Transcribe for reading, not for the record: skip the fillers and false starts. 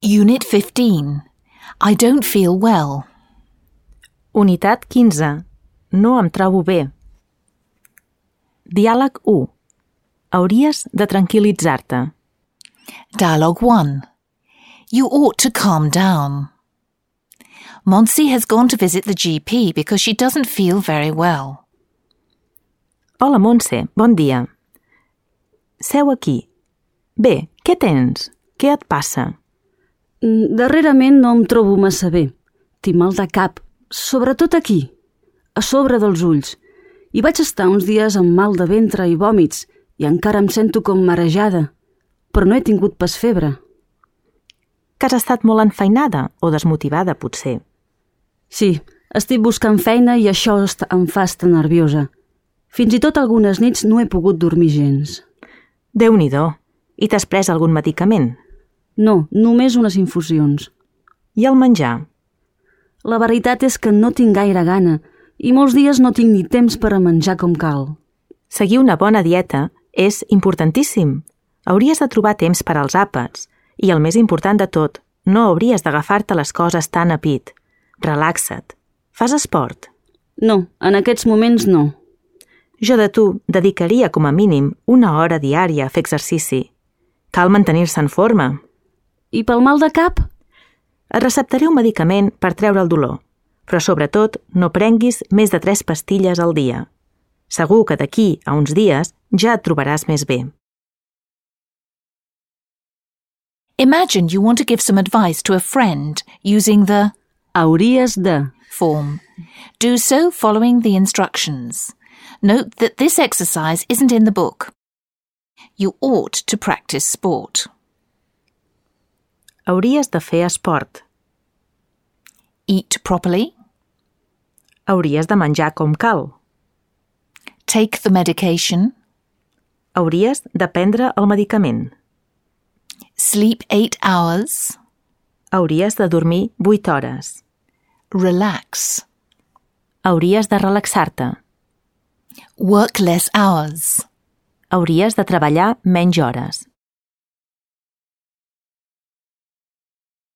Unit 15. I don't feel well. Unitat 15. No em trobo bé. Diàleg 1. Hauries de tranquil·litzar-te. Dialogue 1. You ought to calm down. Monsi has gone to visit the GP because she doesn't feel very well. Hola, Montse, bon dia. Seu aquí. Bé, què tens? Què et passa? Darrerament no em trobo massa bé. Tinc mal de cap, sobretot aquí, a sobre dels ulls. I vaig estar uns dies amb mal de ventre i vòmits i encara em sento com marejada, però no he tingut pas febre. Que has estat molt enfeinada o desmotivada, potser? Sí, estic buscant feina i això em fa estar nerviosa. Fins i tot algunes nits no he pogut dormir gens. Déu-n'hi-do. I t'has pres algun medicament? No, només unes infusions. I el menjar? La veritat és que no tinc gaire gana i molts dies no tinc ni temps per a menjar com cal. Seguir una bona dieta és importantíssim. Hauries de trobar temps per als àpats. I el més important de tot, no hauries d'agafar-te les coses tan a pit. Relaxa't. Fas esport? No, en aquests moments no. Jo de tu dedicaria com a mínim 1 hora diària a fer exercici. Cal mantenir-se en forma. I pel mal de cap? Et receptaré un medicament per treure el dolor, però sobretot no prenguis més de 3 pastilles al dia. Segur que d'aquí a uns dies ja et trobaràs més bé. Imagine you want to give some advice to a friend using the Hauries de form. Do so following the instructions. Note that this exercise isn't in the book. You ought to practice sport. Hauries de fer esport. Eat properly. Hauries de menjar com cal. Take the medication. Hauries de prendre el medicament. Sleep 8 hours. Hauries de dormir 8 hores. Relax. Hauries de relaxar-te. Work less hours. Hauries de treballar menys hores.